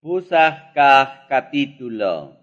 Pusaq kaq capítulo.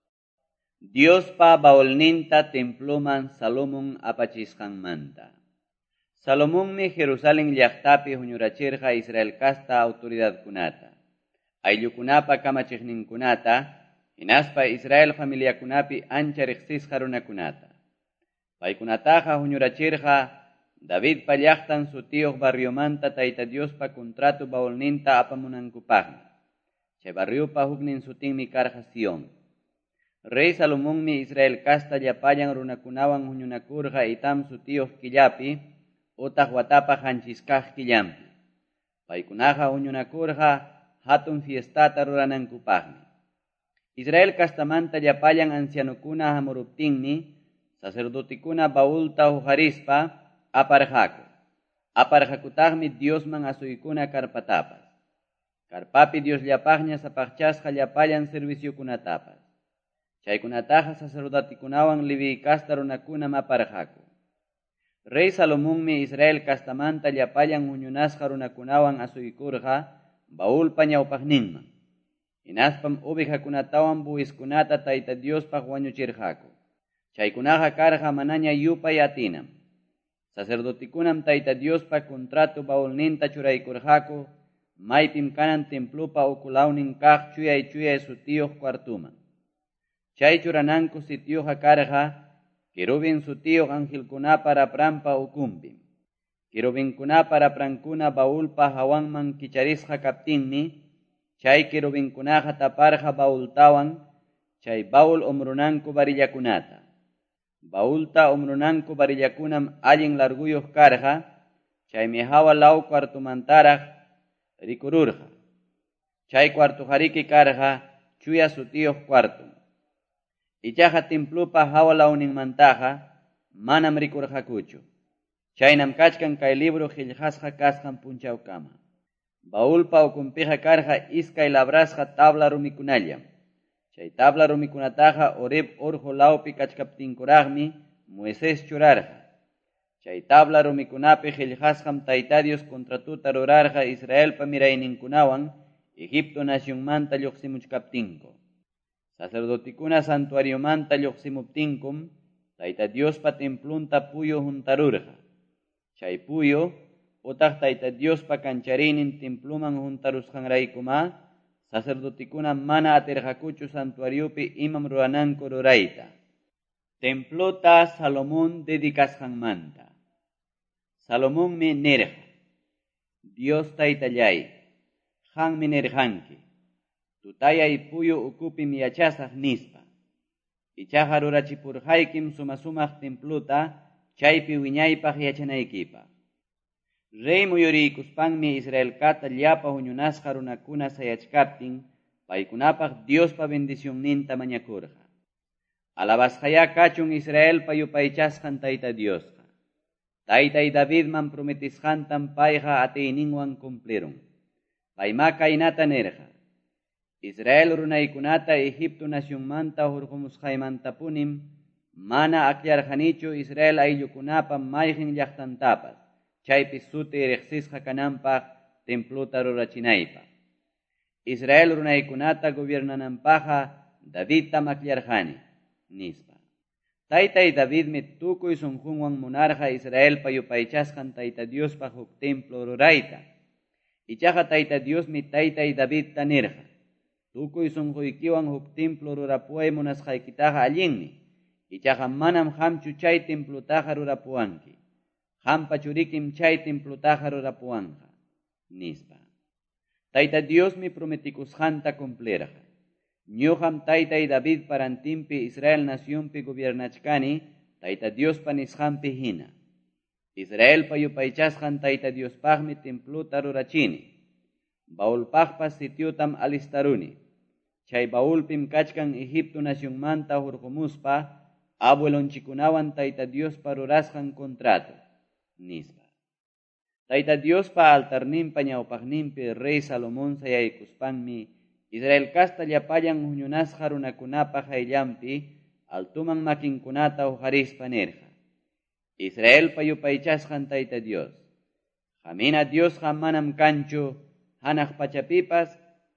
Diospa baolninta temploman Salomón apachisqanmanta. Salomónmi Jerusalén llaqtapi huñurachirqa Israel kasta autoridadkunata. Ayllukunapa kamachiqninkunata, hinaspa Israel familiakunapi ancha riqsisqa runakunata. Paykunataqa huñurachirqa Davidpa llaqtan sutiyuq barriomanta Tayta Diospa contrato baolninta apamunankupaqmi. Chay barriopa huknin sutinmi karqa Sion. Rey Salomónmi Israel kasta llapallan runakunawan huñunakurqa itam sutiyuq killapi, utaq watapa hanchisqaq killampi. Paykunaqa huñunakurqa hatun fiestata ruranankupaqmi. Israel kastamanta llapallan ancianukuna hamuruptinmi, sacerdotikuna baulta huqarispa aparqaku. Aparqakutaqmi Diosman asuykuna karpatapas. Karpapi Dios llapaqña sapaqchasqa llapallan serviciokunatapas. Chaykunataqa sacerdotikunawan Levi kasta runakunam aparqaku. Rey Salomónmi Israel kastamanta llapallan huñunasqa runakunawan asuykurqa baulpa ñawpaqninman. Hinaspam ovejakunatawan buiskunata Tayta Diospaq wañuchirqaku. Chaykunaqa karqa manaña yupay atinam. Sacerdotikunam Tayta Diospa contrato baulninta churaykurqaku, maypim kanan templopa ukulawnin kaq chuyay sutiyuq kwartuman. Chay churananku sitiyuqa karqa querubin sutiyuq angelkunapa rapranpa ukumpim. Querubinkunapa raprankuna baulpa hawanman kicharisqa kaptinmi, chay querubinkunaqa taparqa baultawan, chay baul umrunanku varillakunata. Baulta umrunanku varillakunam allin larguyuq karqa, chaymi hawa law kwartumantaraq rikururqa. Chay kwartujariki karqa chuya sutiyuq kwartum. Ichaqa templopa hawa lawninmantaqa manam rikurqakuchu. Chaynam kachkan kay libro qillqasqa kasqan punchawkama. Baulpa ukumpiqa karqa iskay labrasqa tabla rumikunallam. Chay tabla rumikunataqa Oreb urqu lawpi kachkaptinkuraqmi Moisés churarqa. Chay tabla rumikunapi qillqasqam Tayta Dios contratuta rurarqa Israelpa mirayninkunawan Egipto nacionmanta lluqsimuchkaptinku. Sacerdotikuna santuariomanta lluqsimuptinkum Tayta Diospa templunta puyo juntarurqa. Chay puyo utaq Tayta Diospa kancharinin templuman juntarusqanraykuma sacerdotikuna mana atirqakuchu santuariopi imam rurananku rurayta. Templota Salomón dedicasqanmanta. Salomónmi nirqa: Dios Taytallay, qammi nirqanki, tutayay puyo ukupim yachasaq nispa. Ichaqa rurachipurqaykim sumaq templota chaypi wiñaypaq yachanaykipaq. Rey muyuriykuspanmi Israelkata llapa huñunasqa runakuna sayachkaptin, paykunapaq Diospa bendicionninta mañakurqa. Alabasqaya kachun Israelpa yupaychasqan Tayta Diosqa. Taytay Davidman prometisqantam payqa atiyninwan cumplirun. Payma kaynata nirqa: Israel runaykunata Egipto nacionmanta hurqumusqaymantapunim mana akyarqanichu Israel ayllukunapa mayqin llaqtantapas, chaypi suti riqsisqa kananpaq templota rurachinaypaq. Israel runaykunata gobiernananpaqqa Davidtam akyarqani, nispa. Taytay Davidmi tukuy sunqunwan munarqa Israelpa yupaychasqan Tayta Diospaq huk templo rurayta. Ichaqa Tayta Diosmi Taytay Davidta nirqa: tukuy sunquykiwan huk templo rurapuway munasqaykitaqa allinmi. Ichaqa manam qamchu chay templotaqa rurapuwanki. Qampa churikim chay templotaqa rurapuwanqa, nispa. Tayta Diosmi prometikusqanta cumplirqa. Ñuqam Taytay David parantimpi Israel nacionpi gobiernachkani Tayta Diospa nisqanpi hina. Israelpa yupaychasqan Tayta Diospaqmi templota rurachini. Baulpaqpa sitiotam alistaruni. Chay baulpim kachkan Egipto nacionmanta hurqumuspa abuelonchikunawan Tayta Diospa rurasqan contrato, nispa. Tayta Diospa altarninpa ñawpaqninpi Rey Salomón sayaykuspanmi Israel kasta llapallan huñunasqa runakunapa hayllampi altuman makinkunata huqarispa nirqa: Israelpa yupaychasqan Tayta Dios, qamina Diosqa manam kanchu hanaq pachapipas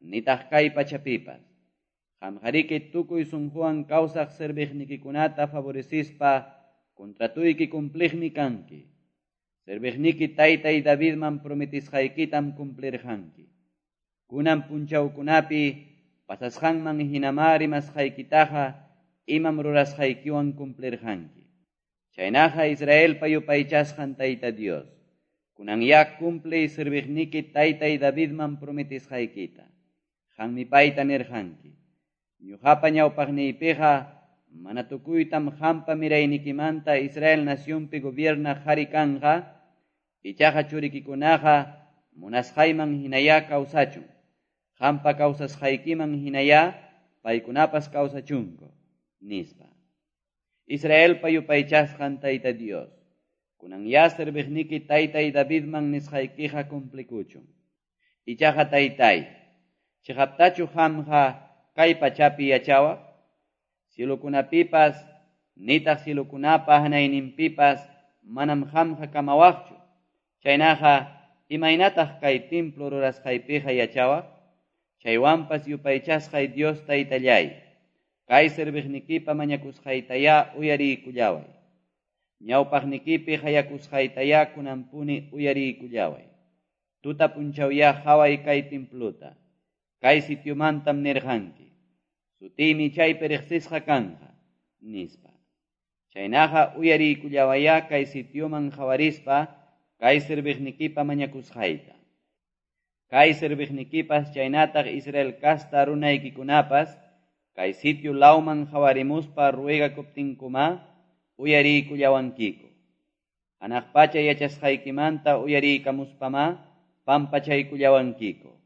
nitaq kay pachapipas. Qamqariki tukuy sunquwan kawsaq serviqnikikunata favorecispa contratuyki cumpliqmi kanki. Serviqniki taytay Davidman prometisqaykitam cumplirqanki. Kunan punchawkunapi pasasqanman hinamari masqaykitaqa imam rurasqaykiwan cumplirqanki. Chaynaqa Israelpa yupaychasqan Tayta Dios. Kunan ya cumple serviqniki taytay Davidman prometisqaykita. Qammi payta nirqanki. Ñuqapa ñawpaqniypiqa mana tukuytam qampa miraynikimanta Israel nacionpi gobierna qhari kanqa, ichaqa churikikunaqa munasqayman hinaya kawsachun. Qampa kawsasqaykiman hinaya paykunapas kawsachunku, nispa. Israelpa yupaychasqan Tayta Dios. Kunan ya serviqniki taytay Davidman nisqaykiqa cumplikuchun. Ichaqa taytay, chiqaptachu qamqa kay pachapi yachawaq? Cilukunapipas, nitaq cilukunapa hanayninpipas manam qamqa kamawaqchu. Chaynaqa imaynataq kay templo rurasqaypiqa yachawaq? Chaywanpas yupaychasqay Dios taytallay, kay serviqnikipa mañakusqaytaya uyariykullaway. Ñawpaqnikipi hayakusqaytaya kunampuni uyariykullaway. Tuta punchawya qhaway kay templuta. Kay sitiomantam nirqanki. Sutimi chaypi riqsisqa kanqa, nispa. Chaynaqa uyariykullawaya kay sitioman qhawarispa kay serviqnikipa mañakusqayta. Kay serviqnikipas chaynataq Israel kasta runaykikunapas kay sitio lawman qhawarimuspa ruegakuptinkuma uyariykullawankiku. Anaqpacha yachasqaykimanta uyariykamuspama pampachaykullawankiku.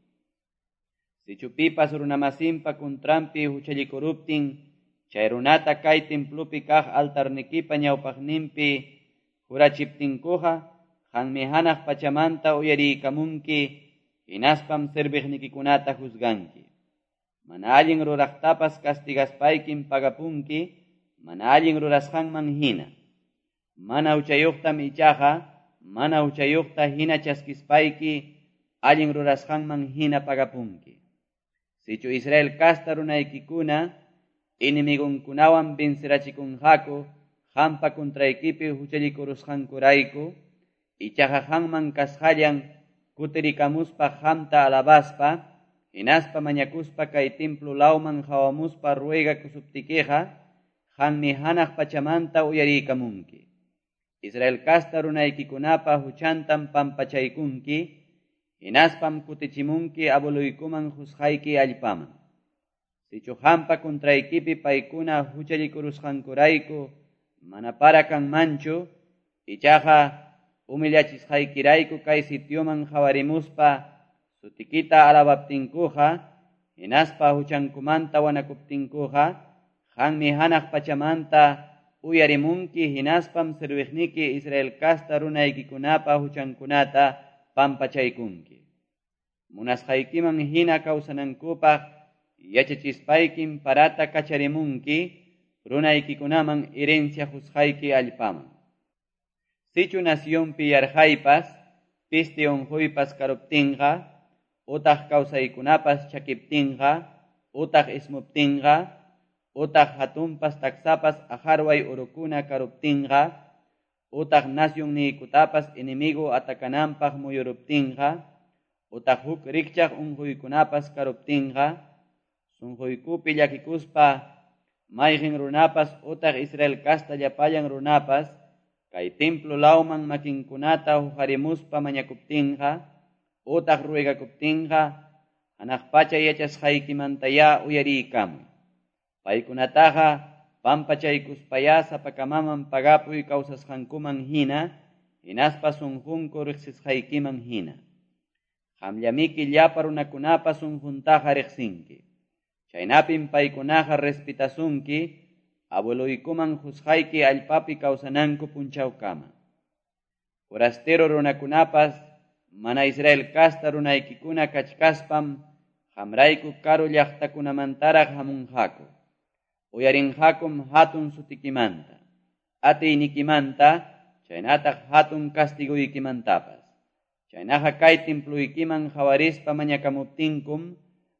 Sichupipas runamasinpa kuntrampi huchallikuruptin, chay runata kay templupi kaq altarnikipa ñawpaqninpi jurachiptinkuqa, qanmi hanaq pachamanta uyariykamunki, hinaspam serviqnikikunata juzganki. Mana allin ruraqtapas castigaspaykim pagapunki, mana allin rurasqanman hina. Mana uchayuqtam ichaqa, mana uchayuqta hina chaskispayki, allin rurasqanman hina pagapunki. Sichu Israel kasta runaykikuna, inimigunkunawan vincerachikunqaku, qampa kontraykipi huchallikurusqankurayku, ichaqa qanman kasqallan kutirikamuspa qamta alabaspa, hinaspa mañakuspa kay templo lawman hawamuspa ruegakusuptikiqa, qanmi hanaq pachamanta uyariykamunki. Israel kasta runaykikunapa huchantam pampachaykunki, hinaspam kutichimunki abuluykuman husqayki allpaman. Sichu qampa kontraykipi paykuna huchallikurusqankurayku mana para kanmanchu, ichaqa humillachisqaykirayku kay sitioman qhawarimuspa sutikita alabaptinkuqa, hinaspa huchankumanta wanakuptinkuqa, qanmi hanaq pachamanta uyarimunki, hinaspam serviqniki Israel kasta runaykikunapa huchankunata pampachaykunki. Munasqaykiman hina kawsanankupaq yachachispaykim parata kacharimunki, runaykikunaman herencia husqayki allpaman. Sichu nacionpi yarqaypas, piste unquypas karuptinqa, utaq kawsaykunapas chakiptinqa, utaq ismuptinqa, utaq hatunpas taksapas aharway urukuna karuptinqa, utaq nación niykutapas enemigo atakananpaq muyuruptinqa, utaq huk rikchaq unquykunapas karuptinqa, sunquykupi llakikuspa mayqin runapas utaq Israel kasta llapallan runapas kay templo lawman makinkunata hujarimuspa mañakuptinqa, utaq ruegakuptinqa, hanaqpacha yachasqaykimantaya uyariykamuy. Paykunataqa pampachaykuspaya sapakamaman pagapuy kawsasqankuman hina, hinaspa sunqunku riqsisqaykiman hina. Qamllamiki llapa runakunapa sunquntaqa riqsinki. Chaynapim paykunaqa respetasunki, abueluykuman husqayki allpapi kawsananku punchawkama. Forastero runakunapas mana Israel kasta runaykikuna kachkaspam qamrayku karu llaqtakunamantaraq hamunqaku. Uyarinqakum hatun sutikimanta, atiynikimanta, chaynataq hatun castiguykimantapas. Chaynaqa kay templuykiman qawarispa mañakamuptinkum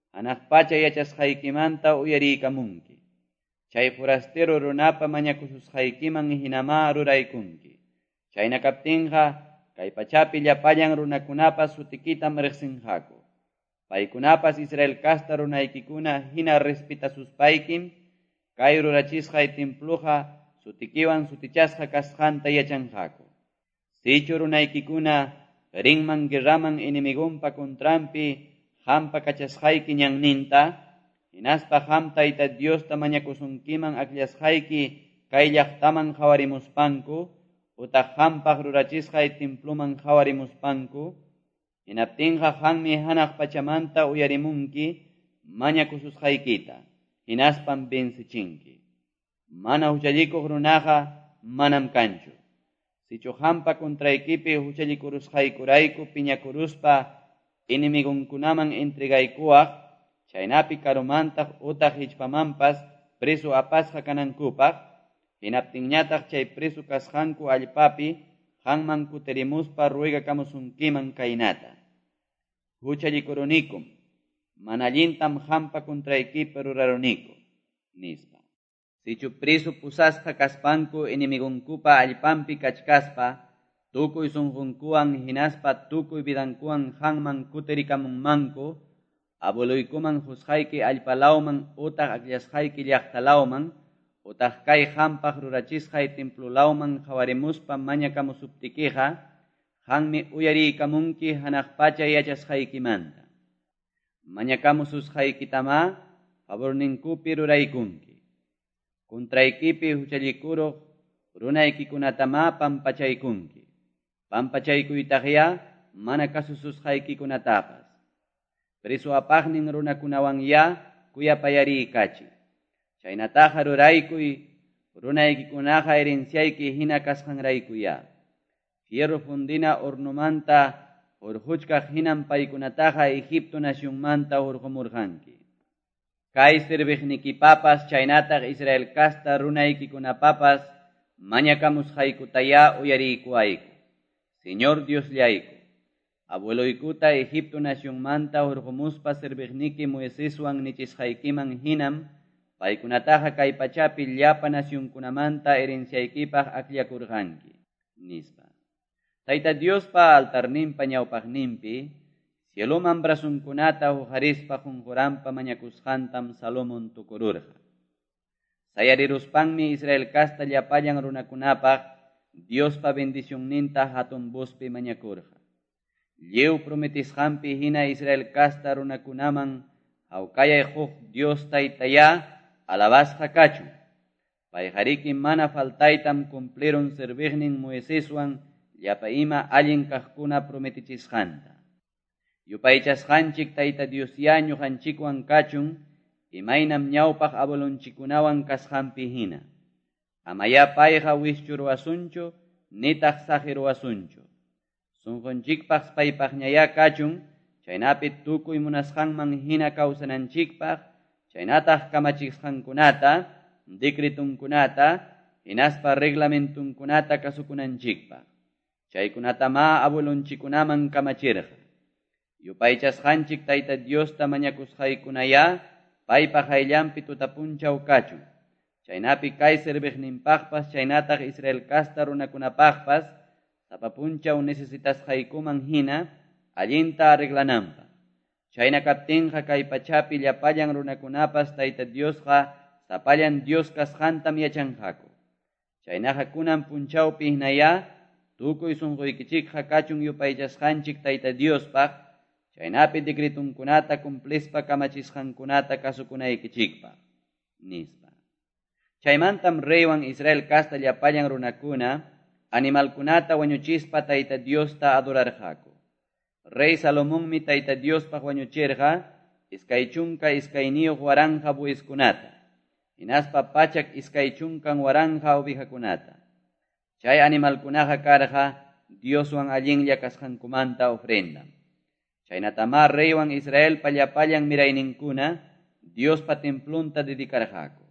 hanaqpacha yachasqaykimanta uyariykamunki. Chay forastero runapa mañakususqaykiman hinama ruraykunki. Chayna kaptinqa kay pachapi llapallan runakunapas sutikitam riqsinqaku. Paykunapas Israel kasta runaykikuna hina respetasuspaykim kay rurachisqay templuqa sutikiwan sutichasqa kasqanta yachanqaku. Sichu runaykikuna rinman guerraman enemigunpa kontrampi hampa kachasqayki ñanninta, hinaspa ham Tayta Diosta mañakusunkiman akllashqayki kay llaqtaman qhawarimuspanku, utaq hampaq rurachisqay templuman qhawarimuspanku, hinaptinqa hanmi hanaq pachamanta uyarimunki mañakususqaykita, hinaspam vencichinki. Mana huchallikuq runaqa manam kanchu. Sichu hampa kontraykipi huchallikurusqaykurayku piñakuruspa enemigunkunaman entregaykuwaq, chaynapi karumantaq utaq hichpamanpas preso apasqa kanankupaq, hinaptinñataq chay preso kasqanku allpapi hanman kutirimuspa ruegakamusunkiman kaynata: huchallikurunikum, mana allintam hampa kontraykipi ruraruniku, nispa. Sichu preso pusasqa kaspanku enemigunkupa allpampi kachkaspa, tukuy sunqunkuwan hinaspa tukuy vidankuwan hanman kutirikamunmanku, abueluykuman husqayki allpalawman utaq akllashqayki llaqtalawman, utaq kay hampaq rurachisqay templulawman qhawarimuspa mañakamusuptikiqa, hanmi uyariykamunki hanaqpacha yachasqaykimanta. Mañakamususqaykitama favorninkupi ruraykunki. Kontraykipi huchallikuruq runaykikunatama pampachaykunki. Pampachaykuytaqya mana kasususqaykikunatapas. Preso apaqnin runakunawanya kuyapayariykachi. Chaynataqa ruraykuy runaykikunaqa herenciayki hina kasqanraykuya. Fierro fundina hornomanta hurquchkaq hinan paykunataqa Egipto nacionmanta hurqumurqanki. Kay sirviqnikipapas chaynataq Israel kasta runaykikunapapas mañakamusqaykutaya uyariykuwayku. Señor Diosllayku, abueloykuta Egipto nacionmanta hurqumuspa sirviqniki Moiseswan nichisqaykiman hinam, paykunataqa kay pachapi llapa nacionkunamanta herenciaykipaq akllakurqanki, nispa. Tayta Diospa altarninpa ñawpaqninpi cieloman brasunkunata huqarispa qunquranpa mañakusqantam Salomón tukururqa. Sayariruspanmi Israel kasta llapallan runakunapaq Diospa bendicionninta hatun vozpi mañakurqa. Llew prometisqanpi hina Israel kasta runakunaman hawkayay huk Dios Taytaya alabasqa kachun. Payqariki mana faltaytam cumplieron sirviqnin Moiseswan llapa ima allin kaqkuna prometichisqanta. Yupaychasqanchik Tayta Diosya ñuqanchikwan kachun, imaynam ñawpaq abuelonchikunawan kasqanpi hina. Amaya payqa wischu ruwasunchu, nitaq saqi ruwasunchu. Sunqunchikpaq paypaqñaya kachun, chaynapi tukuy munasqanman hina kawsananchikpaq, chaynataq kamachisqankunata, decretunkunata, hinaspa reglamentunkunata kasukunanchikpaq. Chaykunatama abuelonchikunaman kamachirqa. Yupaychasqanchik Tayta Diosta mañakusqaykunaya paypaq ayllampi tutapunchaw kachun. Chaynapi kay sirviqninpaqpas chaynataq Israel kasta runakunapaqpas tapapunchaw necesitasqaykuman hina allinta arreglananpaq. Chayna kaptinqa kay pachapi llapallan runakunapas Tayta Diosqa sapallan Dios kasqantam yachanqaku. Chaynaqa kunan punchawpi hinaya tukuy sunquykichikqa kachun yupaychasqanchik Tayta Diospaq, chaynapi decretunkunata cumplispa kamachisqankunata kasukunaykichikpaq, nispa. Chaymantam reywan Israel kasta llapallan runakuna animalkunata wañuchispa Tayta Diosta adorarqaku. Rey Salomonmi Tayta Diospaq wañuchirqa iskay chunka iskayniyuq waranja buiskunata, hinaspa pachak iskay chunkan waranja ovejakunata. Chay animalkunaqa karqa Dioswan allinlla kasqankumanta ofrendam. Chaynatama reywan Israel pallapallan mirayninkuna Diospa templunta dedicarqaku.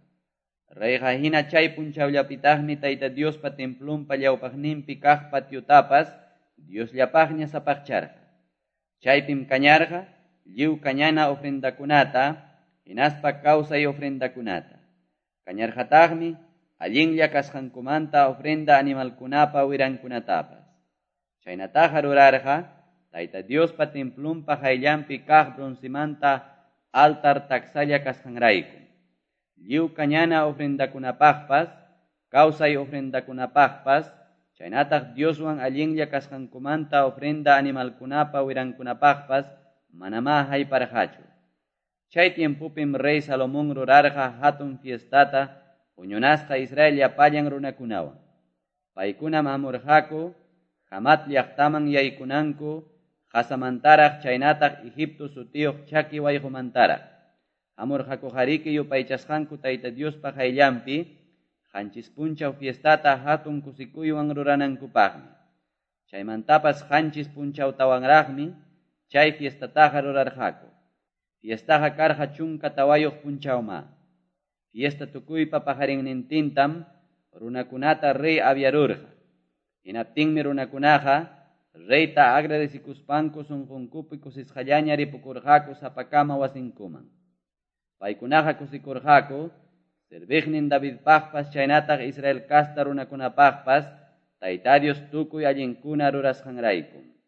Reyqa hina chay punchawllapitaqmi Tayta Diospa templunpa llawpaqninpi kaq patiutapas Diosllapaqña sapaqcharqa. Chaypim kañarqa lliw cañana ofrendakunata, hinaspa kawsay ofrendakunata. Kañarhataqmi allinlla kasqankumanta ofrenda animalkunapa wirankunatapas. Chaynataqa rurarqa Tayta Diospa templunpa hayllampi kaq bronzimanta altar taksalla kasqanrayku. Lliw cañana ofrendakunapaqpas, kawsay ofrendakunapaqpas, chaynataq Dioswan allinlla kasqankumanta ofrenda animalkunapa wirankunapaqpas manama hayparqachu. Chay tiempupim Rey Salomón rurarqa hatun fiestata puñunasqa Israel llapallan runakunawan. Paykunam hamurqaku, Hamat llaqtaman yaykunanku, qasamantaraq chaynataq Egipto sutiyuq chaki wayqumantaraq. Hamurqaku hariki yupaychasqanku Tayta Diospa hayllampi, qanchis punchaw fiestata hatun kusikuywan ruranankupaqmi. Chaymantapas qanchis punchawtawanraqmi chay fiestataqa rurarqaku. Fiestaqa karqa chunka tawayuq punchawma. Fiesta tukuypa pajarinnintintam runakunata rey abyarurqa. Hinaptinmi runakunaqa reyta agradecikuspanku sunqunkupi kusisqallaña ripukurqaku sapakama wasinkuman. Paykunaqa kusikurqaku Serviqnin Davidpaqpas chaynataq Israel kasta runakunapaqpas Tayta Dios tukuy allinkuna rurasqanraykum.